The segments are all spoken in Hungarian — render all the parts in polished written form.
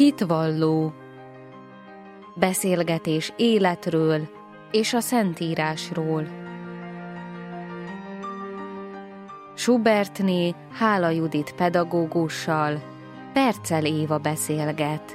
Hitvalló. Beszélgetés életről és a Szentírásról. Schubertné Hála Judit pedagógussal Perccel Éva beszélget.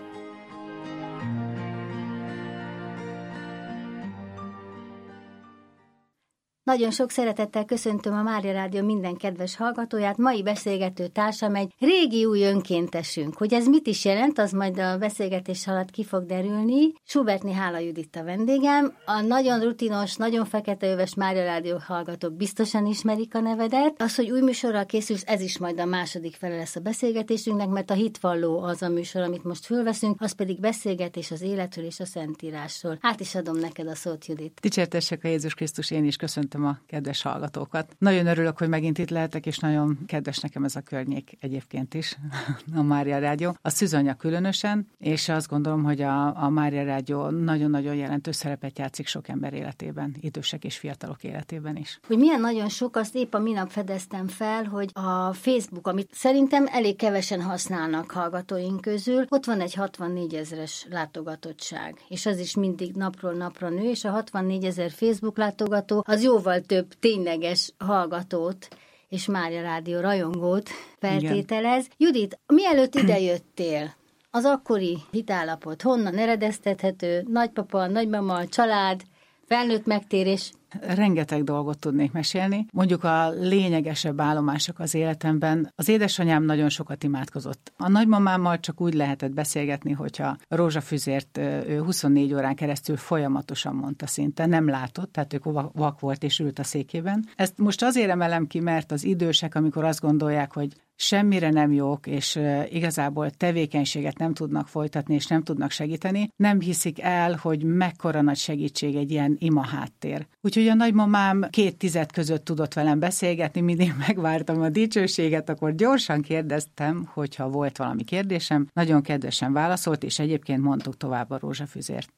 Nagyon sok szeretettel köszöntöm a Mária Rádió minden kedves hallgatóját. Mai beszélgető társam egy régi új önkéntesünk. Hogy ez mit is jelent, az majd a beszélgetés alatt ki fog derülni. Schubertné Hála Judit a vendégem. A nagyon rutinos, nagyon feketeöves Mária Rádió hallgatók biztosan ismerik a nevedet. Az, hogy új műsorral készülsz, ez is majd a második fele lesz a beszélgetésünknek, mert a Hitvalló az a műsor, amit most fölveszünk, az pedig beszélgetés az életről és a Szentírásról. Át is adom neked a szót, Judit. Dicsértessek a Jézus Krisztus, én is köszöntöm a kedves hallgatókat. Nagyon örülök, hogy megint itt lehetek, és nagyon kedves nekem ez a környék egyébként is, a Mária Rádió. A Szűzanya különösen, és azt gondolom, hogy a Mária Rádió nagyon-nagyon jelentős szerepet játszik sok ember életében, idősek és fiatalok életében is. Hogy milyen nagyon sok, azt épp a minap fedeztem fel, hogy a Facebook, amit szerintem elég kevesen használnak hallgatóink közül, ott van egy 64 000-es látogatottság, és az is mindig napról napra nő, és a 64 000 Facebook látogató az jóval több tényleges hallgatót és Mária Rádió rajongót feltételez. Igen. Judit, mielőtt idejöttél, az akkori hitállapot honnan eredeztethető? Nagypapa, nagymama, család, felnőtt megtérés? Rengeteg dolgot tudnék mesélni. Mondjuk a lényegesebb állomások az életemben. Az édesanyám nagyon sokat imádkozott. A nagymamámmal csak úgy lehetett beszélgetni, hogyha a rózsafüzért ő 24 órán keresztül folyamatosan mondta szinte, nem látott, tehát ő vak volt és ült a székében. Ezt most azért emelem ki, mert az idősek, amikor azt gondolják, hogy semmire nem jók, és igazából tevékenységet nem tudnak folytatni, és nem tudnak segíteni, nem hiszik el, hogy mekkora nagy segítség egy ilyen ima háttér. Úgyhogy a nagymamám 2 tized között tudott velem beszélgetni, mindig megvártam a dicsőséget, akkor gyorsan kérdeztem, hogyha volt valami kérdésem, nagyon kedvesen válaszolt, és egyébként mondtuk tovább a rózsafüzért.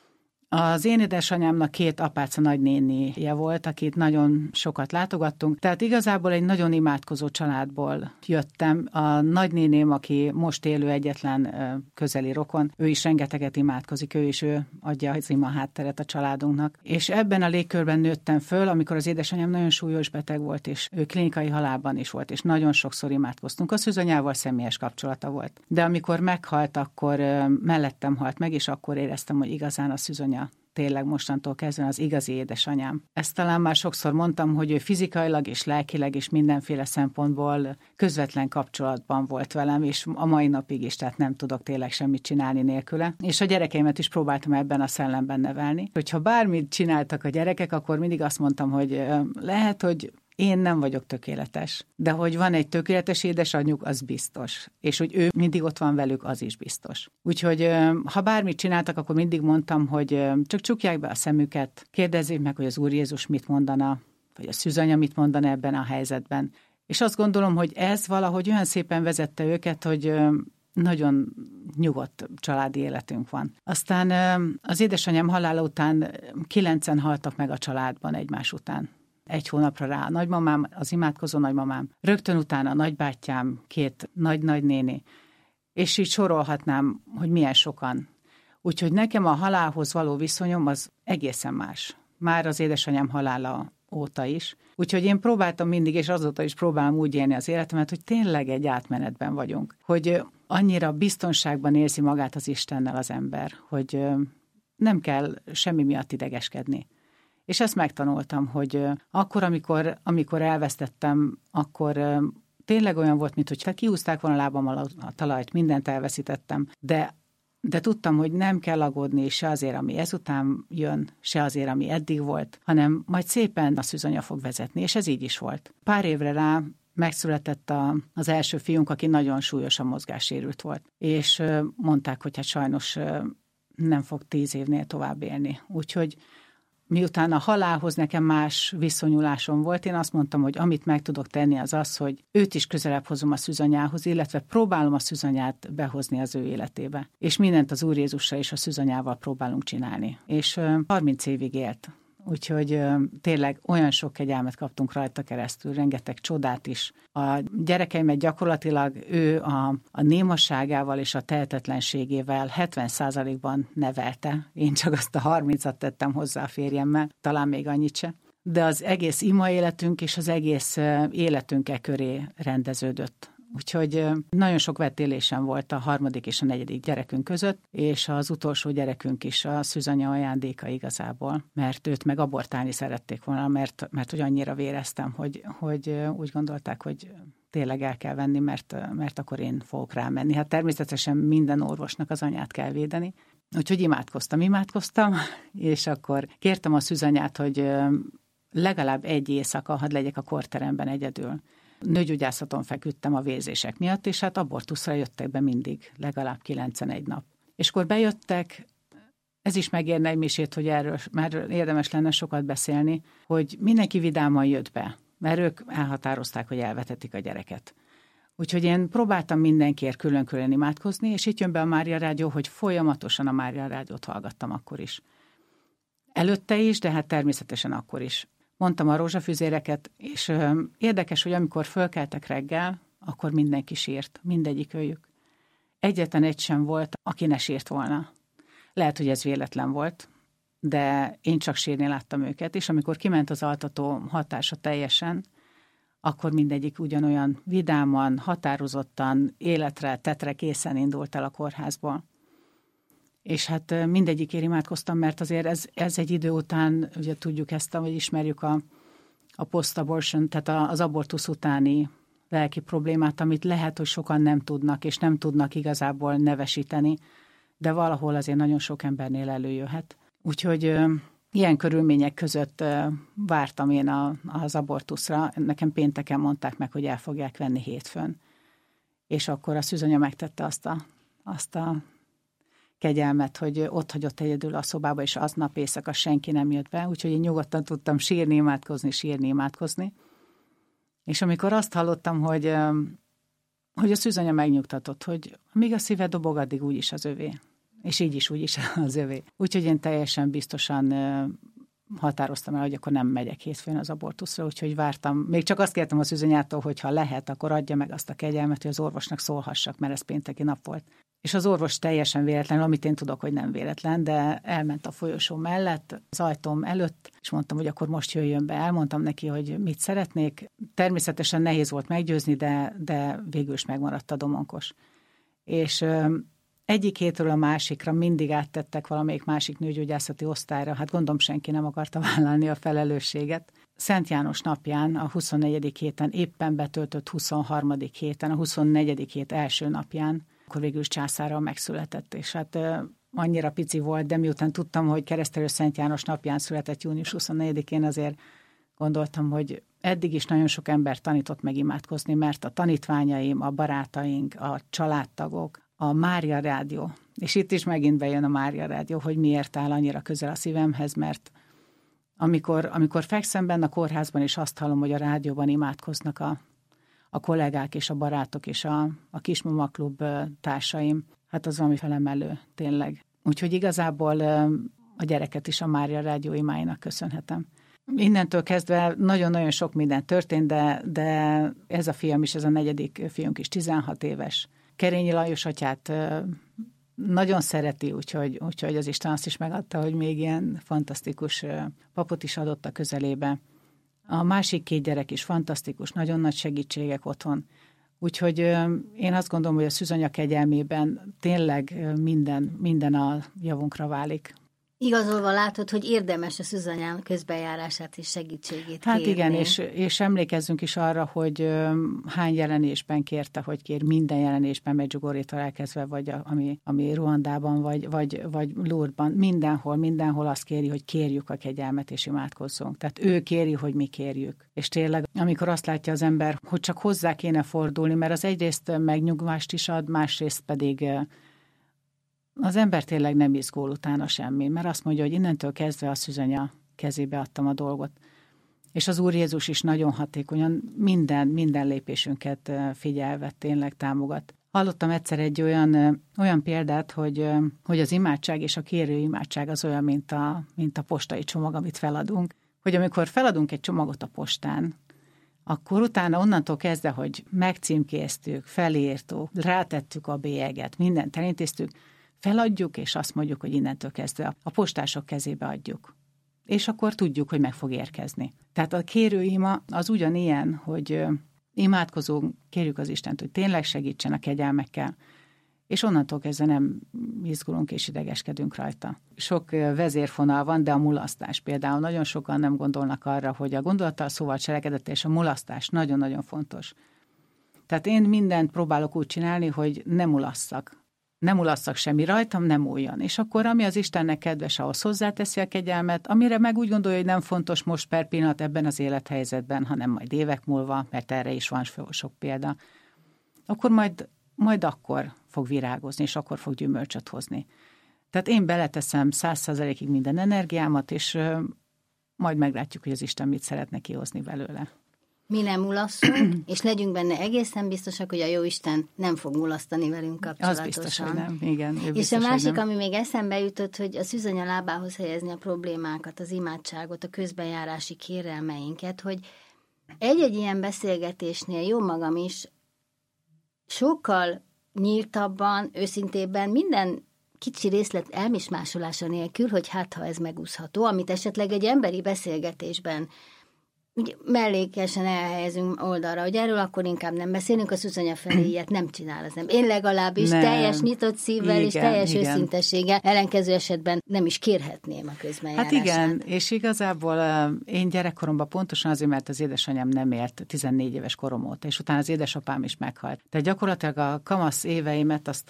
Az én édesanyámnak 2 apáca nagynénije volt, akit nagyon sokat látogattunk, tehát igazából egy nagyon imádkozó családból jöttem. A nagynéném, aki most élő egyetlen közeli rokon, ő is rengeteget imádkozik, ő adja az ima hátteret a családunknak. És ebben a légkörben nőttem föl, amikor az édesanyám nagyon súlyos beteg volt, és ő klinikai halálban is volt, és nagyon sokszor imádkoztunk. A szűzanyával személyes kapcsolata volt. De amikor meghalt, akkor mellettem halt meg, és akkor éreztem, hogy igazán a szűzanya tényleg mostantól kezdve az igazi édesanyám. Ezt talán már sokszor mondtam, hogy ő fizikailag és lelkileg és mindenféle szempontból közvetlen kapcsolatban volt velem, és a mai napig is, tehát nem tudok tényleg semmit csinálni nélküle. És a gyerekeimet is próbáltam ebben a szellemben nevelni. Hogyha bármit csináltak a gyerekek, akkor mindig azt mondtam, hogy lehet, hogy én nem vagyok tökéletes, de hogy van egy tökéletes édesanyjuk, az biztos. És hogy ő mindig ott van velük, az is biztos. Úgyhogy ha bármit csináltak, akkor mindig mondtam, hogy csak csukják be a szemüket, kérdezzék meg, hogy az Úr Jézus mit mondana, vagy a szűzanya mit mondana ebben a helyzetben. És azt gondolom, hogy ez valahogy olyan szépen vezette őket, hogy nagyon nyugodt családi életünk van. Aztán az édesanyám halála után 9-en haltak meg a családban egymás után. 1 hónapra rá a nagymamám, az imádkozó nagymamám, rögtön utána a nagybátyám, 2 nagynéni, és így sorolhatnám, hogy milyen sokan. Úgyhogy nekem a halálhoz való viszonyom az egészen más. Már az édesanyám halála óta is. Úgyhogy én próbáltam mindig, és azóta is próbálom úgy élni az életemet, hogy tényleg egy átmenetben vagyunk. Hogy annyira biztonságban érzi magát az Istennel az ember, hogy nem kell semmi miatt idegeskedni. És ezt megtanultam, hogy akkor, amikor elvesztettem, akkor tényleg olyan volt, mintha kihúzták volna a lábam alól a talajt, mindent elveszítettem, de tudtam, hogy nem kell aggódni se azért, ami ezután jön, se azért, ami eddig volt, hanem majd szépen a szűzanya fog vezetni, és ez így is volt. Pár évre rá megszületett az első fiunk, aki nagyon súlyosan mozgássérült volt, és mondták, hogy hát sajnos nem fog 10 évnél tovább élni. Úgyhogy miután a halálhoz nekem más viszonyulásom volt, én azt mondtam, hogy amit meg tudok tenni, az az, hogy őt is közelebb hozom a szűzanyához, illetve próbálom a szűzanyát behozni az ő életébe. És mindent az Úr Jézussal és a szűzanyával próbálunk csinálni. És 30 évig élt. Úgyhogy tényleg olyan sok kegyelmet kaptunk rajta keresztül, rengeteg csodát is. A gyerekeimet gyakorlatilag ő a némaságával és a tehetetlenségével 70%-ban nevelte. Én csak azt a 30-at tettem hozzá a férjemmel, talán még annyit se. De az egész ima életünk és az egész életünk köré rendeződött. Úgyhogy nagyon sok vetélésem volt a 3. és a 4. gyerekünk között, és az utolsó gyerekünk is a szűzanya ajándéka igazából, mert őt meg abortálni szerették volna, mert hogy annyira véreztem, hogy úgy gondolták, hogy tényleg el kell venni, mert akkor én fogok rámenni. Hát természetesen minden orvosnak az anyát kell védeni. Úgyhogy imádkoztam, és akkor kértem a szűzanyát, hogy legalább egy éjszaka hadd legyek a kórteremben egyedül. Nőgyógyászaton feküdtem a vérzések miatt, és hát abortuszra jöttek be mindig, legalább 91 nap. És akkor bejöttek, ez is megérne egy misét, hogy erről már érdemes lenne sokat beszélni, hogy mindenki vidáman jött be, mert ők elhatározták, hogy elvetetik a gyereket. Úgyhogy én próbáltam mindenkiért külön-külön imádkozni, és itt jön be a Mária Rádió, hogy folyamatosan a Mária Rádiót hallgattam akkor is. Előtte is, de hát természetesen akkor is. Mondtam a rózsafüzéreket, és érdekes, hogy amikor fölkeltek reggel, akkor mindenki sírt, mindegyik őjük. Egyetlen egy sem volt, aki ne sírt volna. Lehet, hogy ez véletlen volt, de én csak sírni láttam őket, és amikor kiment az altató hatása teljesen, akkor mindegyik ugyanolyan vidáman, határozottan, életre, tetre készen indult el a kórházból. És hát mindegyikért imádkoztam, mert azért ez egy idő után, ugye tudjuk ezt, vagy ismerjük a post-abortion, tehát az abortusz utáni lelki problémát, amit lehet, hogy sokan nem tudnak, és nem tudnak igazából nevesíteni, de valahol azért nagyon sok embernél előjöhet. Úgyhogy ilyen körülmények között vártam én az abortuszra. Nekem pénteken mondták meg, hogy el fogják venni hétfőn. És akkor a szűzanya megtette azt a kegyelmet, hogy ott hagyott egyedül a szobába, és aznap éjszaka senki nem jött be, úgyhogy én nyugodtan tudtam sírni, imádkozni. És amikor azt hallottam, hogy a szűzanya megnyugtatott, hogy amíg a szíve dobog, addig úgyis az övé. És így is, úgyis az övé. Úgyhogy én teljesen biztosan határoztam el, hogy akkor nem megyek hétfőn az abortuszra, úgyhogy vártam. Még csak azt kértem a szűzanyától, hogy ha lehet, akkor adja meg azt a kegyelmet, hogy az orvosnak szólhassak, mert ez pénteki nap volt. És az orvos teljesen véletlen, amit én tudok, hogy nem véletlen, de elment a folyosó mellett, az ajtóm előtt, és mondtam, hogy akkor most jöjjön be. Elmondtam neki, hogy mit szeretnék. Természetesen nehéz volt meggyőzni, de végül is megmaradt a domonkos. És egyik hétről a másikra mindig áttettek valamelyik másik nőgyógyászati osztályra, hát gondolom senki nem akarta vállalni a felelősséget. Szent János napján, a 24. héten, éppen betöltött 23. héten, a 24. hét első napján, akkor végül is császárral megszületett, és hát annyira pici volt, de miután tudtam, hogy Keresztelő Szent János napján született június 24-én, azért gondoltam, hogy eddig is nagyon sok ember tanított meg imádkozni, mert a tanítványaim, a barátaink, a családtagok, a Mária Rádió, és itt is megint bejön a Mária Rádió, hogy miért áll annyira közel a szívemhez, mert amikor fekszem benne a kórházban, és azt hallom, hogy a rádióban imádkoznak a kollégák és a barátok és a Kismama Klub társaim, hát az valami felemelő, tényleg. Úgyhogy igazából a gyereket is a Mária Rádió imáinak köszönhetem. Innentől kezdve nagyon-nagyon sok minden történt, de ez a fiam is, ez a 4. fiunk is 16 éves. Kerényi Lajos atyát nagyon szereti, úgyhogy az Isten azt is megadta, hogy még ilyen fantasztikus papot is adott a közelébe. A másik 2 gyerek is fantasztikus, nagyon nagy segítségek otthon. Úgyhogy én azt gondolom, hogy a szűzanya kegyelmében tényleg minden a javunkra válik. Igazolva látod, hogy érdemes a szűzanyám közbejárását és segítségét hát kérni. Igen, és emlékezzünk is arra, hogy hány jelenésben kérte, hogy kér minden jelenésben, Medjugorjétól elkezdve, vagy ami Ruandában, vagy Lourdesban, mindenhol azt kéri, hogy kérjük a kegyelmet és imádkozzunk. Tehát ő kéri, hogy mi kérjük. És tényleg, amikor azt látja az ember, hogy csak hozzá kéne fordulni, mert az egyrészt megnyugvást is ad, másrészt pedig az ember tényleg nem izgul utána semmi, mert azt mondja, hogy innentől kezdve a szűzanya kezébe adtam a dolgot. És az Úr Jézus is nagyon hatékonyan minden lépésünket figyelve tényleg támogat. Hallottam egyszer egy olyan példát, hogy az imádság és a kérő imádság az olyan, mint a postai csomag, amit feladunk. Hogy amikor feladunk egy csomagot a postán, akkor utána onnantól kezdve, hogy megcímkéztük, felírtuk, rátettük a bélyeget, mindent elintéztük, feladjuk, és azt mondjuk, hogy innentől kezdve a postások kezébe adjuk. És akkor tudjuk, hogy meg fog érkezni. Tehát a kérőima az ugyanilyen, hogy imádkozunk, kérjük az Istent, hogy tényleg segítsen a kegyelmekkel, és onnantól kezdve nem izgulunk és idegeskedünk rajta. Sok vezérfonal van, de a mulasztás például nagyon sokan nem gondolnak arra, hogy a gondolattal, szóval cselekedet és a mulasztás nagyon-nagyon fontos. Tehát én mindent próbálok úgy csinálni, hogy nem mulasszak. Nem mulasszak semmi rajtam, nem múljon. És akkor, ami az Istennek kedves, ahhoz hozzáteszi a kegyelmet, amire meg úgy gondolja, hogy nem fontos most per pillanat ebben az élethelyzetben, hanem majd évek múlva, mert erre is van sok példa, akkor majd akkor fog virágozni, és akkor fog gyümölcsöt hozni. Tehát én beleteszem 100%-ig minden energiámat, és majd meglátjuk, hogy az Isten mit szeretne kihozni belőle. Mi nem mulasszunk, és legyünk benne egészen biztosak, hogy a Jóisten nem fog mulasztani velünk kapcsolatosan. Az biztos, hogy nem. Igen, és a másik, ami még eszembe jutott, hogy a szűzanya lábához helyezni a problémákat, az imádságot, a közbenjárási kérelmeinket, hogy egy-egy ilyen beszélgetésnél jó magam is sokkal nyíltabban, őszintébben minden kicsi részlet elmismásolása nélkül, hogy hát, ha ez megúszható, amit esetleg egy emberi beszélgetésben mellékesen elhelyezünk oldalra, hogy erről akkor inkább nem beszélünk, a szűzanya felé ilyet nem csinál az ember. Én legalábbis nem. Teljes nyitott szívvel igen, és teljes őszintességgel, ellenkező esetben nem is kérhetném a közbenjárását. Hát igen, és igazából én gyerekkoromban pontosan azért, mert az édesanyám nem élt 14 éves korom óta, és utána az édesapám is meghalt. Tehát gyakorlatilag a kamasz éveimet azt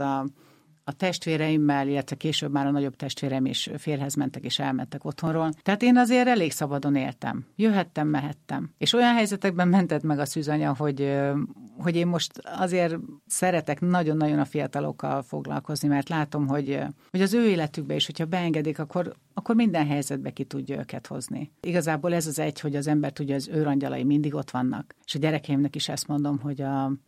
a testvéreimmel, illetve később már a nagyobb testvérem is férjhez mentek és elmentek otthonról. Tehát én azért elég szabadon éltem. Jöhettem, mehettem. És olyan helyzetekben mentett meg a szűzanya, hogy én most azért szeretek nagyon-nagyon a fiatalokkal foglalkozni, mert látom, hogy az ő életükbe is, hogyha beengedik, akkor minden helyzetbe ki tudja őket hozni. Igazából ez az egy, hogy az ember tudja, az őrangyalai mindig ott vannak. És a gyerekeimnek is ezt mondom, hogy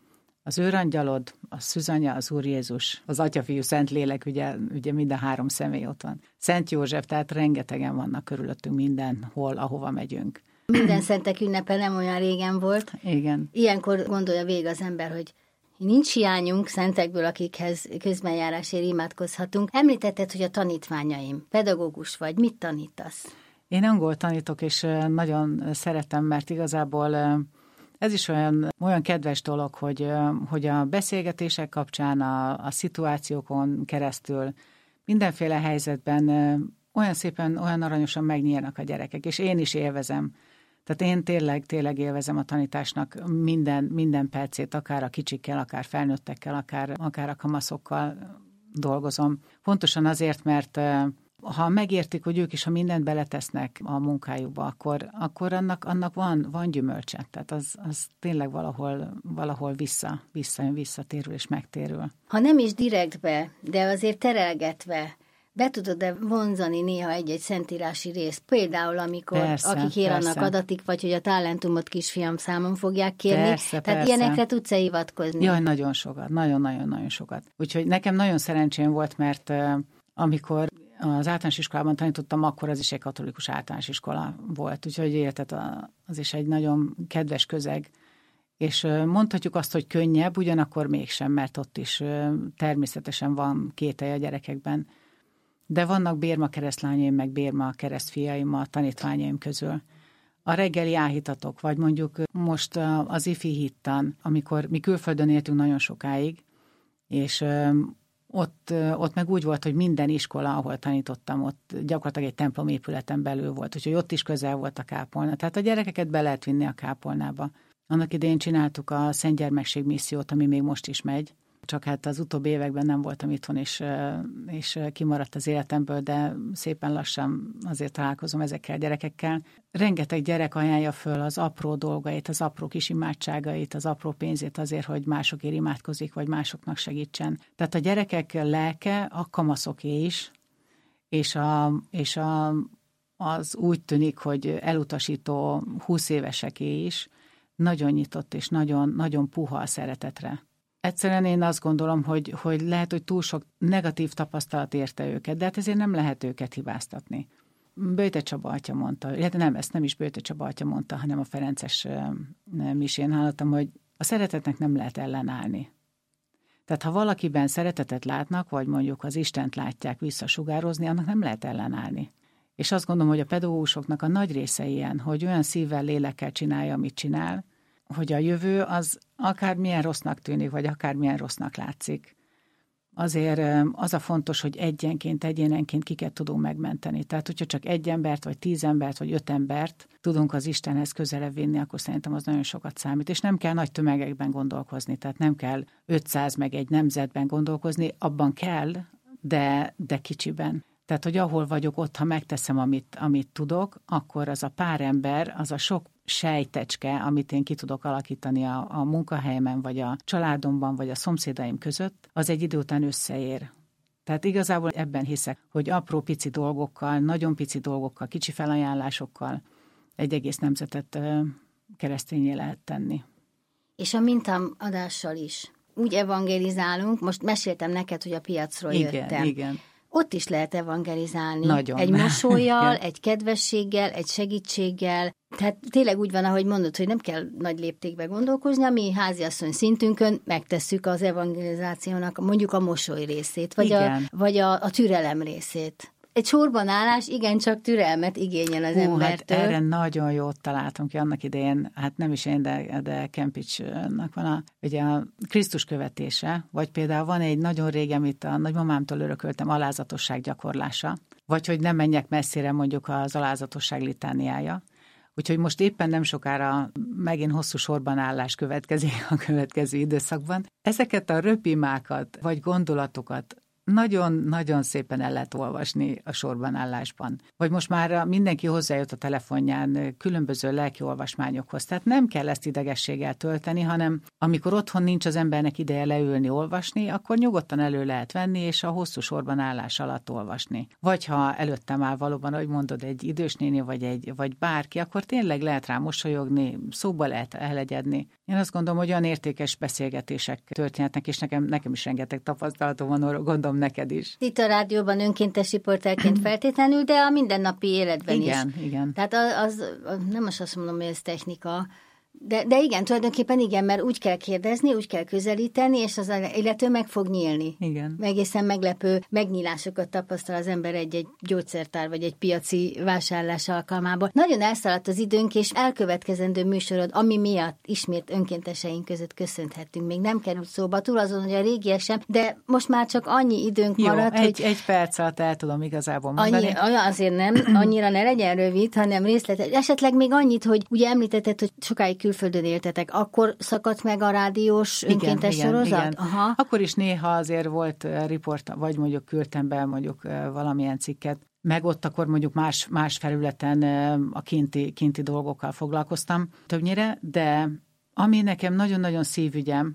az őrangyalod, a szűzanya, az Úr Jézus, az Atya, Fiú, Szentlélek, ugye mind a három személy ott van. Szent József, tehát rengetegen vannak körülöttünk mindenhol, ahova megyünk. Minden szentek ünnepe nem olyan régen volt. Igen. Ilyenkor gondolja végig az ember, hogy nincs hiányunk szentekből, akikhez közbenjárásért imádkozhatunk. Említetted, hogy a tanítványaim, pedagógus vagy, mit tanítasz? Én angol tanítok, és nagyon szeretem, mert igazából ez is olyan kedves dolog, hogy a beszélgetések kapcsán, a szituációkon keresztül mindenféle helyzetben olyan szépen, olyan aranyosan megnyílnak a gyerekek, és én is élvezem. Tehát én tényleg élvezem a tanításnak minden percét, akár a kicsikkel, akár felnőttekkel, akár a kamaszokkal dolgozom. Pontosan azért, mert ha megértik, hogy ők is, ha mindent beletesznek a munkájukba, akkor annak van gyümölcse. Tehát az tényleg valahol visszatérül és megtérül. Ha nem is direktbe, de azért terelgetve, be tudod-e vonzani néha egy-egy szentírási részt? Például, amikor akik él annak adatik, vagy hogy a talentumot kisfiam számon fogják kérni. Tehát ilyenekre tudsz-e hivatkozni? Jaj, nagyon sokat, nagyon-nagyon sokat. Úgyhogy nekem nagyon szerencsém volt, mert amikor az általános iskolában tanítottam, akkor az is egy katolikus általános iskola volt. Úgyhogy érted, az is egy nagyon kedves közeg. És mondhatjuk azt, hogy könnyebb, ugyanakkor mégsem, mert ott is természetesen van kételj a gyerekekben. De vannak bérma keresztlányaim, meg bérma keresztfiaim a tanítványaim közül. A reggeli áhítatok, vagy mondjuk most az ifi hittan, amikor mi külföldön éltünk nagyon sokáig, és ott meg úgy volt, hogy minden iskola, ahol tanítottam, ott gyakorlatilag egy templomépületen belül volt, úgyhogy ott is közel volt a kápolna. Tehát a gyerekeket be lehet vinni a kápolnába. Annak idején csináltuk a Szent Gyermekség missziót, ami még most is megy. Csak hát az utóbbi években nem voltam itthon, és kimaradt az életemből, de szépen lassan azért találkozom ezekkel a gyerekekkel. Rengeteg gyerek ajánlja föl az apró dolgait, az apró kis imádságait, az apró pénzét azért, hogy másokért imádkozik, vagy másoknak segítsen. Tehát a gyerekek lelke a kamaszoké is, és az úgy tűnik, hogy elutasító 20 éveseké is nagyon nyitott, és nagyon, nagyon puha a szeretetre. Egyszerűen én azt gondolom, hogy lehet, hogy túl sok negatív tapasztalat érte őket, de hát ezért nem lehet őket hibáztatni. Böjte Csaba atya mondta, illetve nem, ezt nem is Böjte Csaba atya mondta, hanem a ferences misén hallottam, hogy a szeretetnek nem lehet ellenállni. Tehát ha valakiben szeretetet látnak, vagy mondjuk az Istent látják visszasugározni, annak nem lehet ellenállni. És azt gondolom, hogy a pedagógusoknak a nagy része ilyen, hogy olyan szívvel, lélekkel csinálja, amit csinál, hogy a jövő az akármilyen rossznak tűnik, vagy akármilyen rossznak látszik. Azért az a fontos, hogy egyénenként kiket tudunk megmenteni. Tehát, hogyha csak 1 embert, vagy 10 embert, vagy 5 embert tudunk az Istenhez közelebb vinni, akkor szerintem az nagyon sokat számít. És nem kell nagy tömegekben gondolkozni, tehát nem kell 500 meg egy nemzetben gondolkozni, abban kell, de kicsiben. Tehát, hogy ahol vagyok, ott, ha megteszem, amit tudok, akkor az a pár ember, az a sok sejtecske, amit én ki tudok alakítani a munkahelyemen, vagy a családomban, vagy a szomszédaim között, az egy idő után összeér. Tehát igazából ebben hiszek, hogy apró pici dolgokkal, nagyon pici dolgokkal, kicsi felajánlásokkal egy egész nemzetet keresztényé lehet tenni. És a mintaadással is. Úgy evangelizálunk, most meséltem neked, hogy a piacról jöttem. Igen. Ott is lehet evangelizálni. Nagyon. Egy mosollyal, egy kedvességgel, egy segítséggel. Tehát tényleg úgy van, ahogy mondod, hogy nem kell nagy léptékbe gondolkozni, ami háziasszony szintünkön megtesszük az evangelizációnak mondjuk a mosoly részét, vagy a türelem részét. Egy sorban állás igencsak türelmet igényel az embertől. Hát erre nagyon jót találtunk ki annak idején, hát nem is én, de Kempicsnak van ugye a Krisztus követése, vagy például van egy nagyon régen, amit a nagymamámtól örököltem, alázatosság gyakorlása, vagy hogy nem menjek messzire mondjuk az alázatosság litániája. Úgyhogy most éppen nem sokára megint hosszú sorban állás következik a következő időszakban. Ezeket a röpimákat, vagy gondolatokat nagyon-nagyon szépen el lehet olvasni a sorban állásban. Vagy most már mindenki hozzájött a telefonján különböző lelki olvasmányokhoz. Tehát nem kell ezt idegességgel tölteni, hanem amikor otthon nincs az embernek ideje leülni, olvasni, akkor nyugodtan elő lehet venni, és a hosszú sorban állás alatt olvasni. Vagy ha előttem áll valóban, ahogy mondod, egy idős néni, vagy bárki, akkor tényleg lehet rá mosolyogni, szóba lehet elegyedni. Én azt gondolom, hogy olyan értékes beszélgetések történhetnek, és nekem is rengeteg tapasztalatom van, gondolom neked is. Itt a rádióban önkéntes riporterként feltétlenül, de a mindennapi életben is. Igen. Tehát nem most azt mondom, hogy ez technika, de igen, tulajdonképpen igen, mert úgy kell kérdezni, úgy kell közelíteni, és az illető meg fog nyílni. Igen. Egészen meglepő megnyílásokat tapasztal az ember egy gyógyszertár, vagy egy piaci vásárlás alkalmából. Nagyon elszaladt az időnk, és elkövetkezendő műsorod, ami miatt ismét önkénteseink között köszönhetünk. Még nem került szóba, túl azon, hogy a régiek sem, de most már csak annyi időnk maradt, hogy... egy perc alatt el tudom igazából mondani. Azért nem, annyira ne legyen rövid, hanem részletes. Esetleg még annyit, hogy ugye említetted, hogy sokáig külföldön éltetek, akkor szakadt meg a rádiós önkéntes sorozat? Igen. Aha. Akkor is néha azért volt riport, vagy mondjuk küldtem be mondjuk valamilyen cikket, meg ott akkor mondjuk más felületen a kinti dolgokkal foglalkoztam többnyire, de ami nekem nagyon-nagyon szívügyem,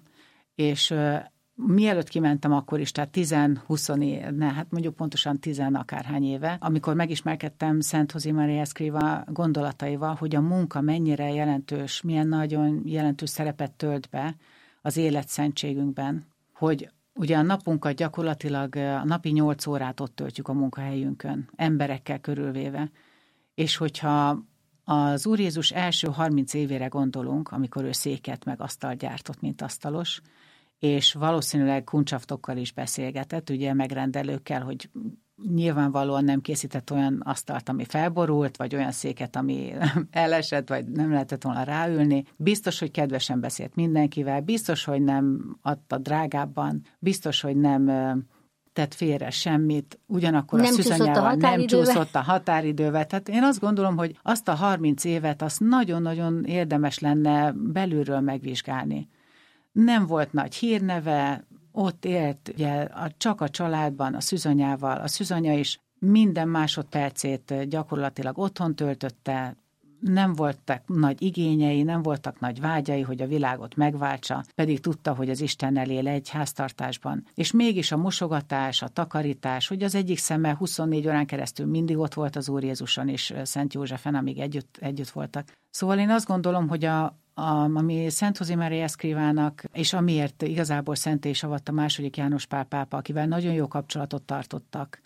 és mielőtt kimentem akkor is, tehát 10-20 éve, hát mondjuk pontosan 10 akárhány éve, amikor megismerkedtem Szent José Maria Escrivá gondolataival, hogy a munka mennyire jelentős, milyen nagyon jelentős szerepet tölt be az életszentségünkben, hogy ugye a napunkat gyakorlatilag a napi 8 órát ott töltjük a munkahelyünkön, emberekkel körülvéve, és hogyha az Úr Jézus első 30 évére gondolunk, amikor ő széket meg asztalt gyártott, mint asztalos, és valószínűleg kuncsaftokkal is beszélgetett, ugye megrendelőkkel, hogy nyilvánvalóan nem készített olyan asztalt, ami felborult, vagy olyan széket, ami elesett, vagy nem lehetett volna ráülni. Biztos, hogy kedvesen beszélt mindenkivel, biztos, hogy nem adta drágábban, biztos, hogy nem tett félre semmit, ugyanakkor a szűzanyával nem csúszott a határidővel. Tehát én azt gondolom, hogy azt a 30 évet, azt nagyon-nagyon érdemes lenne belülről megvizsgálni. Nem volt nagy hírneve, ott élt ugye, csak a családban, a szűzanyával. A szűzanya is minden másodpercét gyakorlatilag otthon töltötte, nem voltak nagy igényei, nem voltak nagy vágyai, hogy a világot megváltsa, pedig tudta, hogy az Istennel él egy háztartásban. És mégis a mosogatás, a takarítás, hogy az egyik szeme 24 órán keresztül mindig ott volt az Úr Jézuson és Szent Józsefen, amíg együtt voltak. Szóval én azt gondolom, hogy ami Szent José Maria Escrivának, és amiért igazából szenté is avatta második János Pál pápa, akivel nagyon jó kapcsolatot tartottak,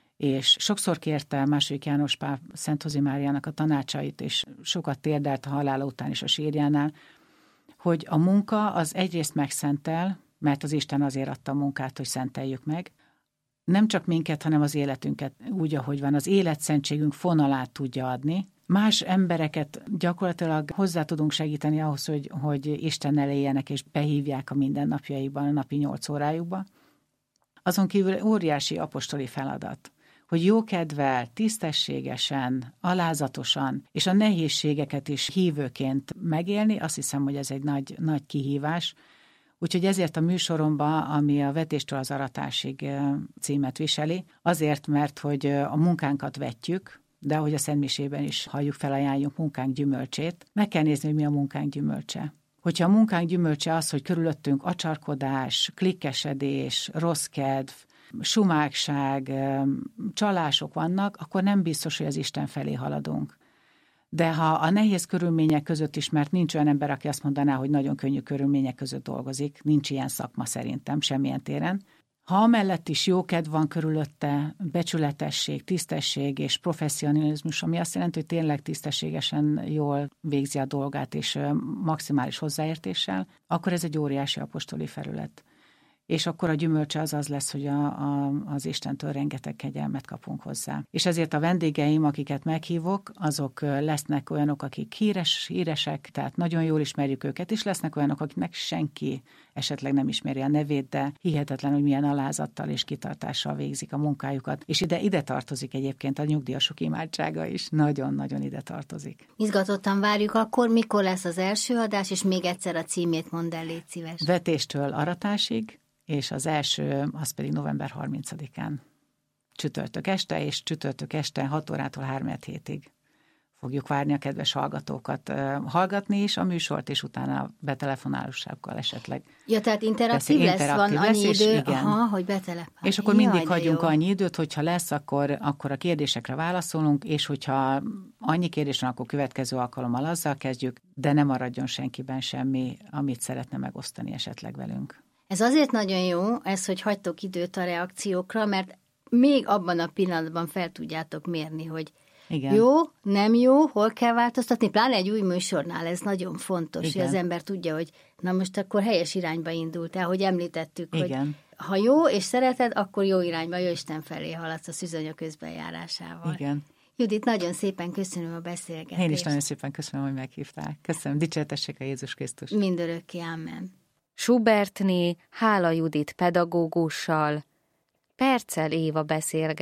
és sokszor kérte második János Pál Szent José Máriának a tanácsait, és sokat térdelt a halála után is a sírjánál, hogy a munka az egyrészt megszentel, mert az Isten azért adta a munkát, hogy szenteljük meg, nem csak minket, hanem az életünket úgy, ahogy van, az életszentségünk fonalát tudja adni. Más embereket gyakorlatilag hozzá tudunk segíteni ahhoz, hogy Istennel éljenek és behívják a mindennapjaikban, a napi 8 órájukba. Azon kívül óriási apostoli feladat, hogy jókedvel, tisztességesen, alázatosan, és a nehézségeket is hívőként megélni, azt hiszem, hogy ez egy nagy kihívás. Úgyhogy ezért a műsoromban, ami a Vetéstől az aratásig címet viseli, azért, mert hogy a munkánkat vetjük, de ahogy a szentmisében is halljuk, felajánljuk munkánk gyümölcsét, meg kell nézni, hogy mi a munkánk gyümölcse. Hogyha a munkánk gyümölcse az, hogy körülöttünk acsarkodás, klikkesedés, rossz kedv, sumákság, csalások vannak, akkor nem biztos, hogy az Isten felé haladunk. De ha a nehéz körülmények között is, mert nincs olyan ember, aki azt mondaná, hogy nagyon könnyű körülmények között dolgozik, nincs ilyen szakma szerintem, semmilyen téren. Ha amellett is jókedv van körülötte, becsületesség, tisztesség és professzionalizmus, ami azt jelenti, hogy tényleg tisztességesen jól végzi a dolgát és maximális hozzáértéssel, akkor ez egy óriási apostoli felület. És akkor a gyümölcse az lesz, hogy az Istentől rengeteg kegyelmet kapunk hozzá. És ezért a vendégeim, akiket meghívok, azok lesznek olyanok, akik híresek, tehát nagyon jól ismerjük őket, és lesznek olyanok, akiknek senki esetleg nem ismeri a nevét, de hihetetlen, hogy milyen alázattal és kitartással végzik a munkájukat. És ide tartozik egyébként a nyugdíjasok imádsága is. Nagyon-nagyon ide tartozik. Izgatottan várjuk akkor, mikor lesz az első adás, és még egyszer a címét mondd el, légy szíves. Vetéstől aratásig, és az első, az pedig november 30-án csütörtök este, és csütörtök este 6 órától 3-7-ig fogjuk várni a kedves hallgatókat hallgatni is a műsort, és utána betelefonálósákkal esetleg. Ja, tehát interaktív lesz, van annyi idő, hogy betelefonál. És akkor mindig hagyjunk annyi időt, hogyha lesz, akkor a kérdésekre válaszolunk, és hogyha annyi kérdés van, akkor következő alkalommal azzal kezdjük, de ne maradjon senkiben semmi, amit szeretne megosztani esetleg velünk. Ez azért nagyon jó, hogy hagytok időt a reakciókra, mert még abban a pillanatban fel tudjátok mérni, hogy igen. Jó, nem jó, hol kell változtatni, pláne egy új műsornál ez nagyon fontos, igen. Hogy az ember tudja, hogy na most akkor helyes irányba indult el, hogy említettük, igen. Hogy ha jó és szereted, akkor jó irányba, jó Isten felé haladsz a szűzanya közbenjárásával. Igen. Judit, nagyon szépen köszönöm a beszélgetést. Én is nagyon szépen köszönöm, hogy meghívtál. Köszönöm, dicsértessék a Jézus Krisztus. Mindörökké, amen. Schubertné Hála Judit pedagógussal Perccel Éva beszélget.